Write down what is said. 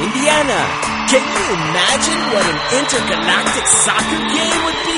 Indiana. Can you imagine what an intergalactic soccer game would be?